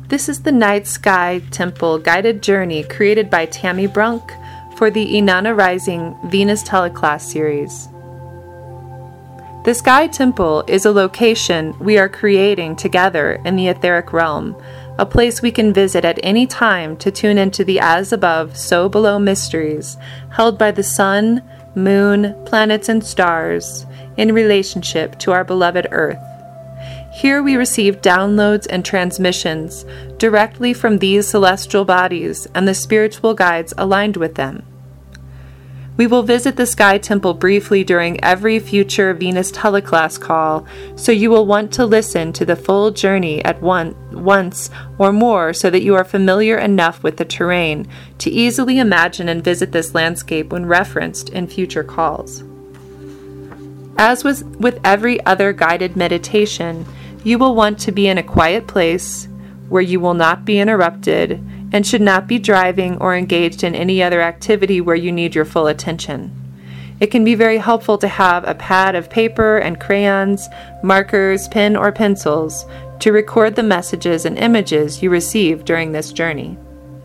This is the Night Sky Temple guided journey created by Tammy Brunk for the Inanna Rising Venus Teleclass series. The Sky Temple is a location we are creating together in the etheric realm, a place we can visit at any time to tune into the as above, so below mysteries held by the sun, moon, planets, and stars in relationship to our beloved Earth. Here we receive downloads and transmissions directly from these celestial bodies and the spiritual guides aligned with them. We will visit the Sky Temple briefly during every future Venus Teleclass call, so you will want to listen to the full journey at once or more so that you are familiar enough with the terrain to easily imagine and visit this landscape when referenced in future calls. As with every other guided meditation, you will want to be in a quiet place where you will not be interrupted and should not be driving or engaged in any other activity where you need your full attention. It can be very helpful to have a pad of paper and crayons, markers, pen, or pencils to record the messages and images you receive during this journey.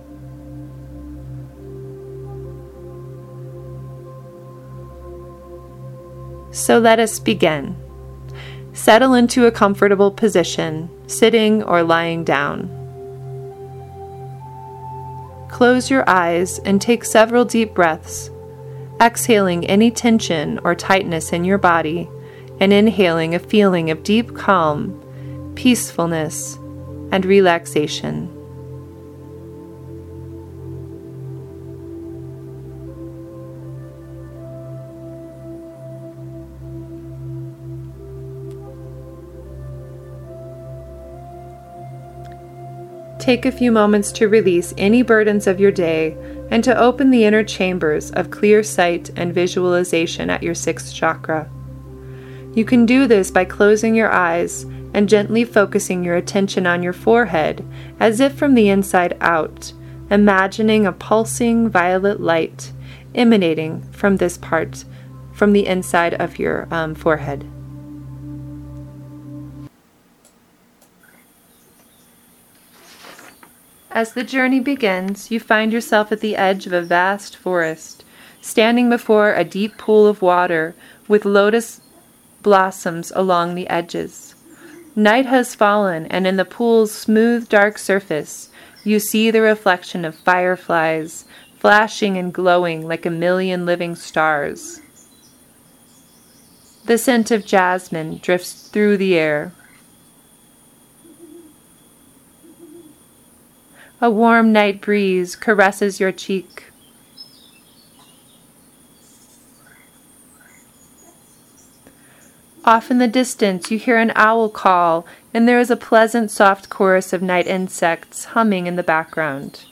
So let us begin. Settle into a comfortable position, sitting or lying down. Close your eyes and take several deep breaths, exhaling any tension or tightness in your body and inhaling a feeling of deep calm, peacefulness, and relaxation. Take a few moments to release any burdens of your day and to open the inner chambers of clear sight and visualization at your sixth chakra. You can do this by closing your eyes and gently focusing your attention on your forehead as if from the inside out, imagining a pulsing violet light emanating from this part, from the inside of your forehead. As the journey begins, you find yourself at the edge of a vast forest, standing before a deep pool of water with lotus blossoms along the edges. Night has fallen, and in the pool's smooth, dark surface, you see the reflection of fireflies, flashing and glowing like a million living stars. The scent of jasmine drifts through the air. A warm night breeze caresses your cheek. Off in the distance, you hear an owl call, and there is a pleasant, soft chorus of night insects humming in the background.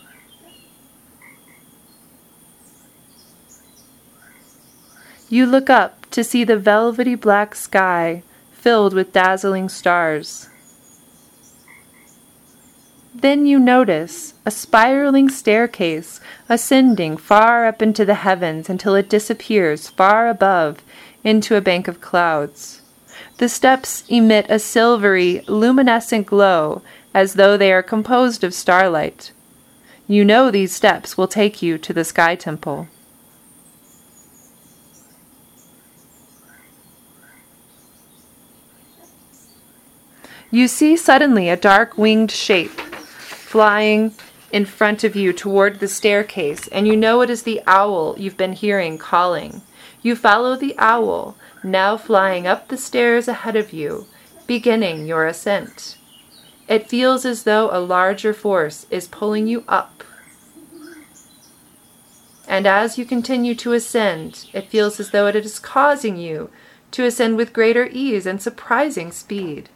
You look up to see the velvety black sky filled with dazzling stars. Then you notice a spiraling staircase ascending far up into the heavens until it disappears far above into a bank of clouds. The steps emit a silvery, luminescent glow as though they are composed of starlight. You know these steps will take you to the Sky Temple. You see suddenly a dark winged shape flying in front of you toward the staircase, and you know it is the owl you've been hearing calling. You follow the owl, now flying up the stairs ahead of you, beginning your ascent. It feels as though a larger force is pulling you up. And as you continue to ascend, it feels as though it is causing you to ascend with greater ease and surprising speed.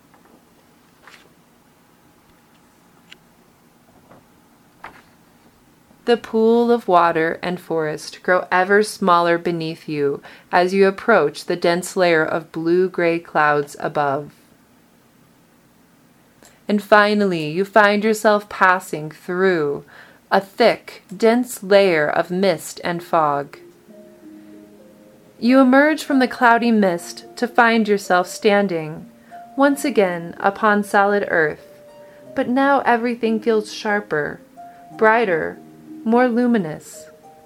The pool of water and forest grow ever smaller beneath you as you approach the dense layer of blue-gray clouds above. And finally, you find yourself passing through a thick, dense layer of mist and fog. You emerge from the cloudy mist to find yourself standing, once again, upon solid earth, but now everything feels sharper, brighter, more luminous.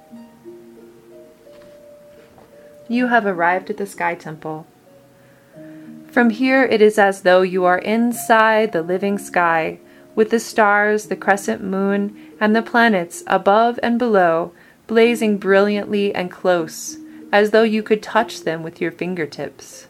You have arrived at the Sky Temple. From here, it is as though you are inside the living sky, with the stars, the crescent moon, and the planets above and below, blazing brilliantly and close, as though you could touch them with your fingertips.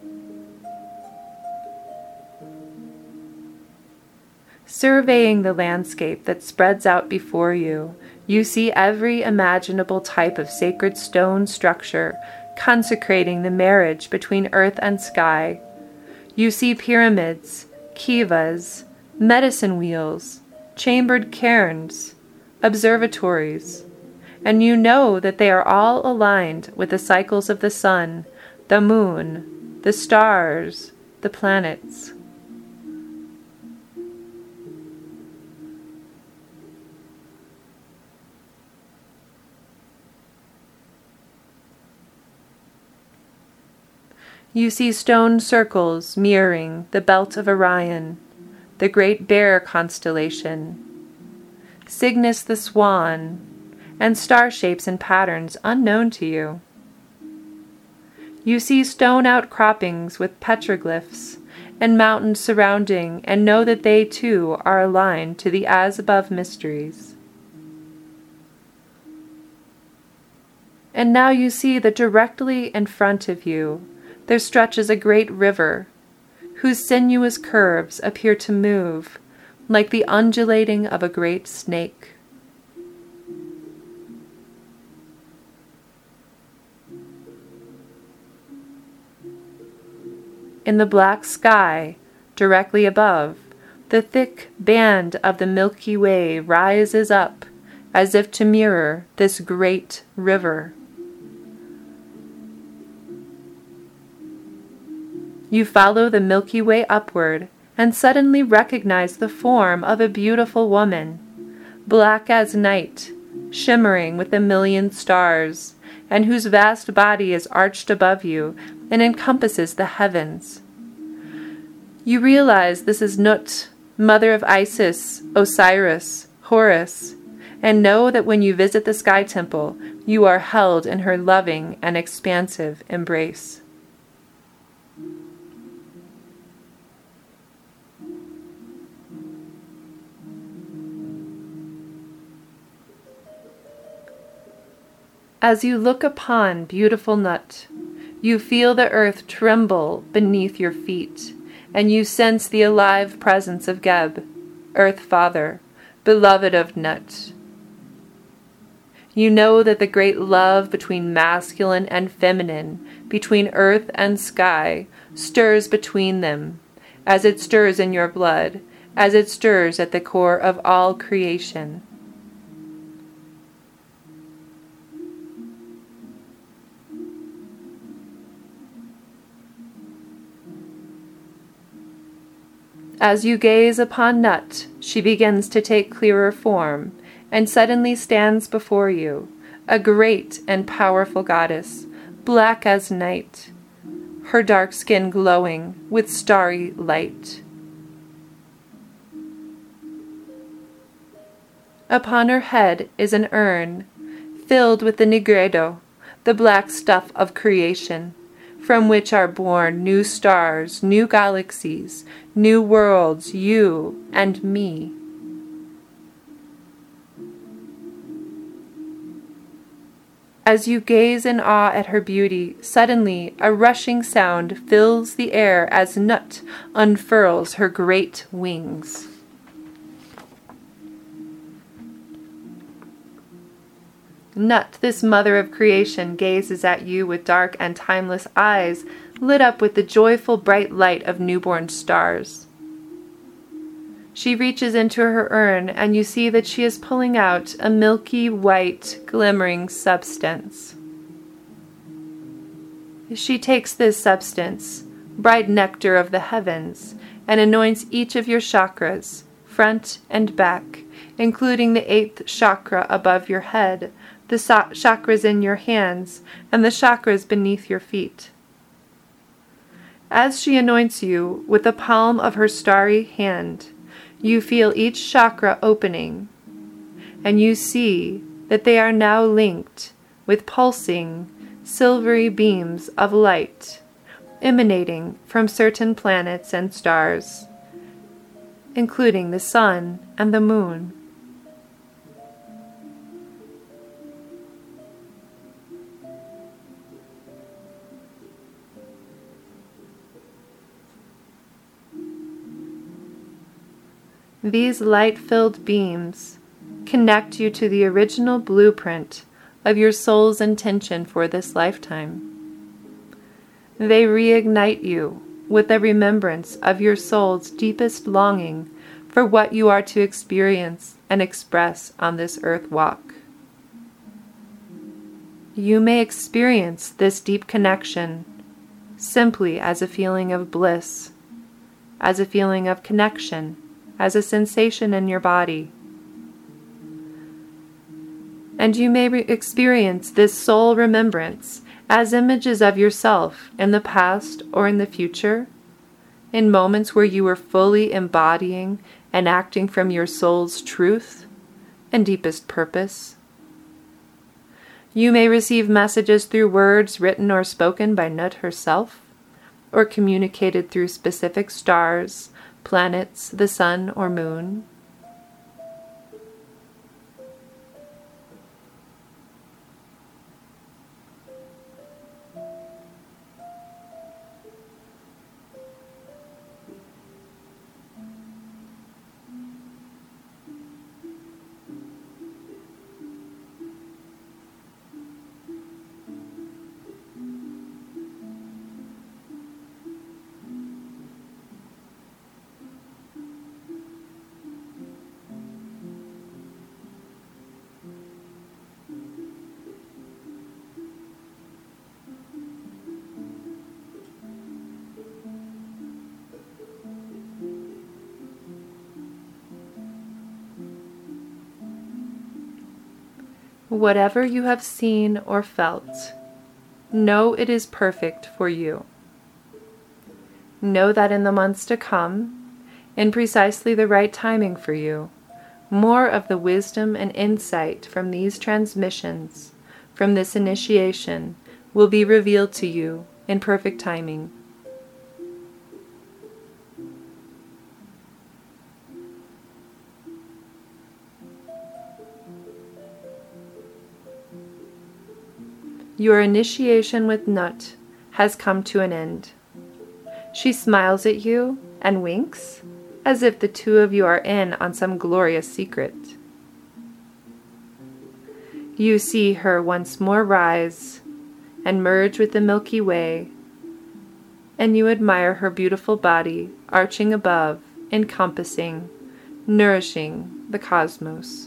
Surveying the landscape that spreads out before you, you see every imaginable type of sacred stone structure consecrating the marriage between earth and sky. You see pyramids, kivas, medicine wheels, chambered cairns, observatories, and you know that they are all aligned with the cycles of the sun, the moon, the stars, the planets. You see stone circles mirroring the belt of Orion, the Great Bear constellation, Cygnus the Swan, and star shapes and patterns unknown to you. You see stone outcroppings with petroglyphs and mountains surrounding, and know that they too are aligned to the as-above mysteries. And now you see that directly in front of you there stretches a great river, whose sinuous curves appear to move like the undulating of a great snake. In the black sky, directly above, the thick band of the Milky Way rises up as if to mirror this great river. You follow the Milky Way upward and suddenly recognize the form of a beautiful woman, black as night, shimmering with a million stars, and whose vast body is arched above you and encompasses the heavens. You realize this is Nut, mother of Isis, Osiris, Horus, and know that when you visit the Sky Temple, you are held in her loving and expansive embrace. As you look upon beautiful Nut, you feel the earth tremble beneath your feet, and you sense the alive presence of Geb, Earth Father, beloved of Nut. You know that the great love between masculine and feminine, between earth and sky, stirs between them, as it stirs in your blood, as it stirs at the core of all creation. As you gaze upon Nut, she begins to take clearer form, and suddenly stands before you, a great and powerful goddess, black as night, her dark skin glowing with starry light. Upon her head is an urn, filled with the nigredo, the black stuff of creation, from which are born new stars, new galaxies, new worlds, you and me. As you gaze in awe at her beauty, suddenly a rushing sound fills the air as Nut unfurls her great wings. Nut, this mother of creation, gazes at you with dark and timeless eyes, lit up with the joyful bright light of newborn stars. She reaches into her urn, and you see that she is pulling out a milky white, glimmering substance. She takes this substance, bright nectar of the heavens, and anoints each of your chakras, front and back, including the 8th chakra above your head, the chakras in your hands, and the chakras beneath your feet. As she anoints you with the palm of her starry hand, You feel each chakra opening, and you see that they are now linked with pulsing, silvery beams of light emanating from certain planets and stars, including the sun and the moon. These light-filled beams connect you to the original blueprint of your soul's intention for this lifetime. They reignite you with a remembrance of your soul's deepest longing for what you are to experience and express on this earth walk. You may experience this deep connection simply as a feeling of bliss, as a feeling of connection, as a sensation in your body. And you may experience this soul remembrance as images of yourself in the past or in the future, in moments where you were fully embodying and acting from your soul's truth and deepest purpose. You may receive messages through words written or spoken by Nut herself, or communicated through specific stars, planets, the sun or moon. Whatever you have seen or felt, know it is perfect for you. Know that in the months to come, in precisely the right timing for you, more of the wisdom and insight from these transmissions, from this initiation, will be revealed to you in perfect timing. Your initiation with Nut has come to an end. She smiles at you and winks, as if the two of you are in on some glorious secret. You see her once more rise and merge with the Milky Way, and you admire her beautiful body arching above, encompassing, nourishing the cosmos.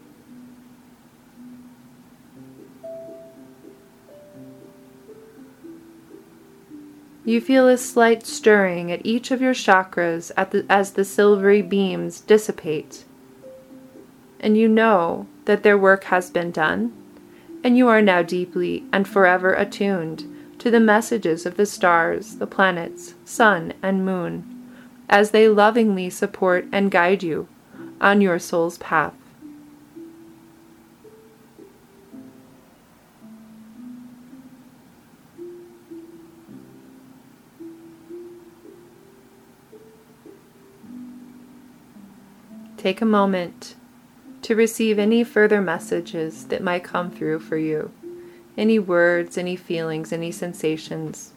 You feel a slight stirring at each of your chakras as the silvery beams dissipate. And you know that their work has been done, and you are now deeply and forever attuned to the messages of the stars, the planets, sun, and moon, as they lovingly support and guide you on your soul's path. Take a moment to receive any further messages that might come through for you, any words, any feelings, any sensations.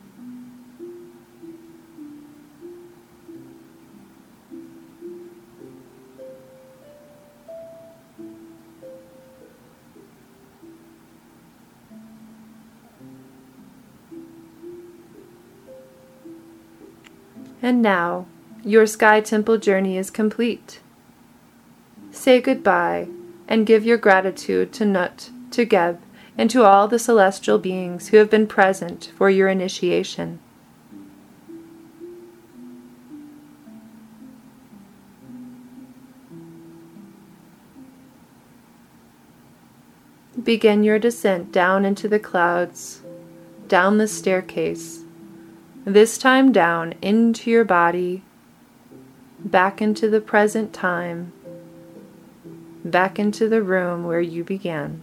And now, your Sky Temple journey is complete. Say goodbye and give your gratitude to Nut, to Geb, and to all the celestial beings who have been present for your initiation. Begin your descent down into the clouds, down the staircase, this time down into your body, back into the present time, back into the room where you began.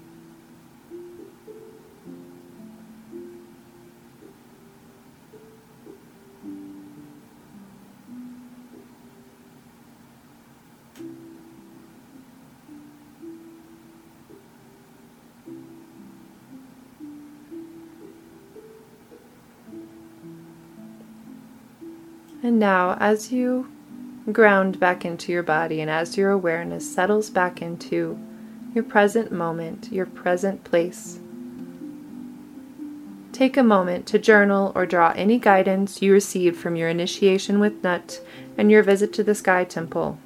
And now, as you ground back into your body and as your awareness settles back into your present moment, your present place, take a moment to journal or draw any guidance you received from your initiation with Nut and your visit to the Sky Temple.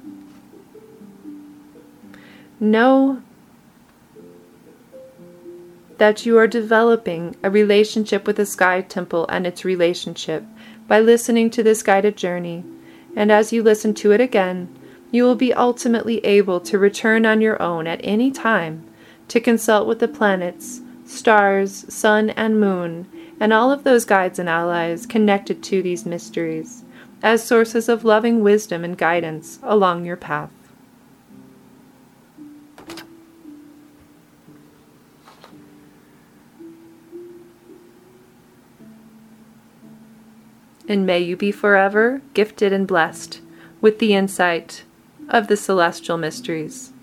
Know that you are developing a relationship with the Sky Temple and its relationship by listening to this guided journey, and as you listen to it again, you will be ultimately able to return on your own at any time to consult with the planets, stars, sun, and moon, and all of those guides and allies connected to these mysteries, as sources of loving wisdom and guidance along your path. And may you be forever gifted and blessed with the insight of the celestial mysteries.